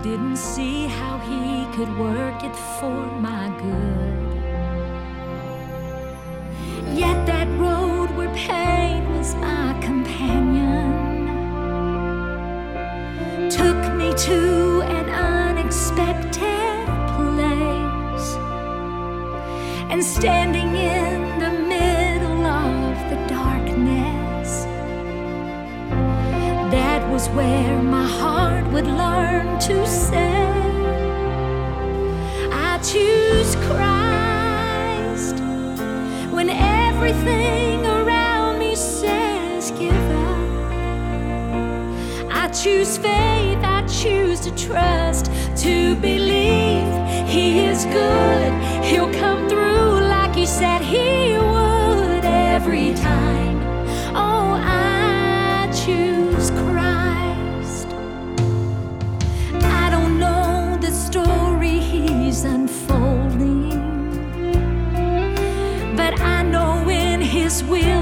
didn't see how he could work it for my good. Yet that road where pain was my companion took me to an unexpected place, and standing in the middle of the darkness, that was where my heart would learn to say, I choose Christ. When everything around me says give up, I choose faith, I choose to trust, to believe He is good. He'll come through like He said He would every time. Oh, I choose Christ. I don't know the story He's unfolding, but I know in His will